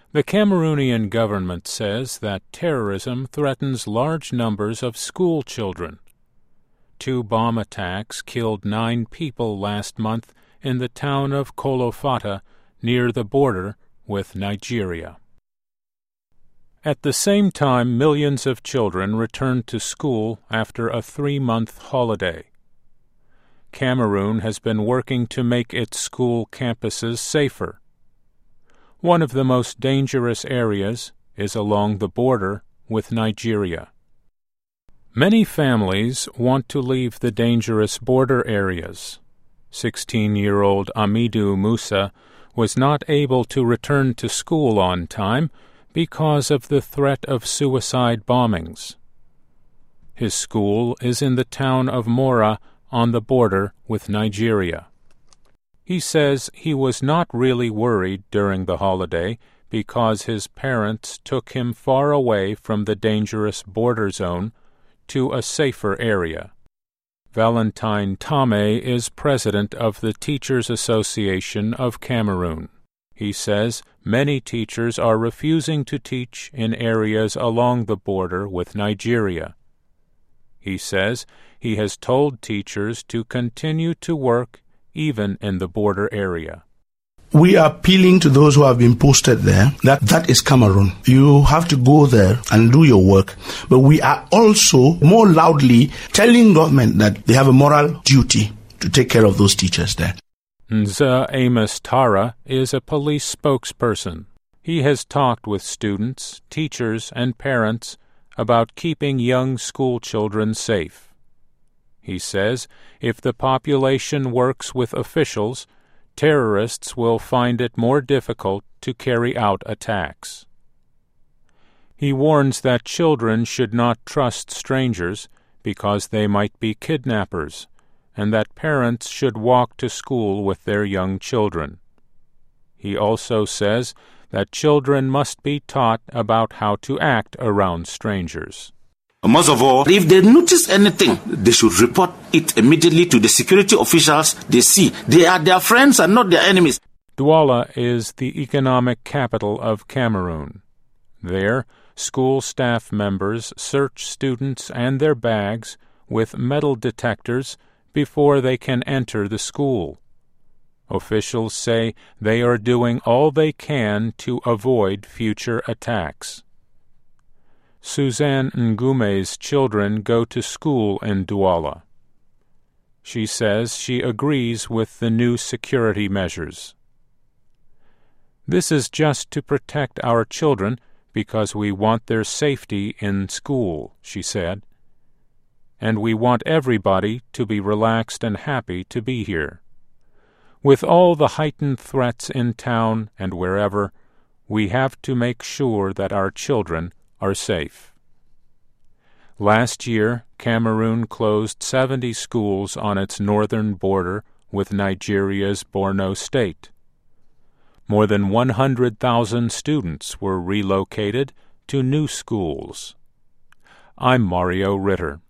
The Cameroonian government says that terrorism threatens large numbers of school children. 2 bomb attacks killed 9 people last month in the town of Kolofata, near the border with Nigeria. At the same time, millions of children returned to school after a 3-month holiday. Cameroon has been working to make its school campuses safer. One of the most dangerous areas is along the border with Nigeria. Many families want to leave the dangerous border areas. 16-year-old Amidou Musa was not able to return to school on time because of the threat of suicide bombings. His school is in the town of Mora on the border with Nigeria. He says he was not really worried during the holiday because his parents took him far away from the dangerous border zone to a safer area. Valentine Tame is president of the Teachers Association of Cameroon. He says many teachers are refusing to teach in areas along the border with Nigeria. He says he has told teachers to continue to work even in the border area. We are appealing to those who have been posted there that is Cameroon. You have to go there and do your work. But we are also more loudly telling government that they have a moral duty to take care of those teachers there. Nza Amos Tara is a police spokesperson. He has talked with students, teachers, and parents about keeping young school children safe. He says if the population works with officials, terrorists will find it more difficult to carry out attacks. He warns that children should not trust strangers because they might be kidnappers, and that parents should walk to school with their young children. He also says that children must be taught about how to act around strangers. Most of all, if they notice anything, they should report it immediately to the security officials they see. They are their friends and not their enemies. Douala is the economic capital of Cameroon. There, school staff members search students and their bags with metal detectors before they can enter the school. Officials say they are doing all they can to avoid future attacks. Suzanne Ngume's children go to school in Douala. She says she agrees with the new security measures. This is just to protect our children because we want their safety in school, she said. And we want everybody to be relaxed and happy to be here. With all the heightened threats in town and wherever, we have to make sure that our children are safe. Last year, Cameroon closed 70 schools on its northern border with Nigeria's Borno state. More than 100,000 students were relocated to new schools. I'm Mario Ritter.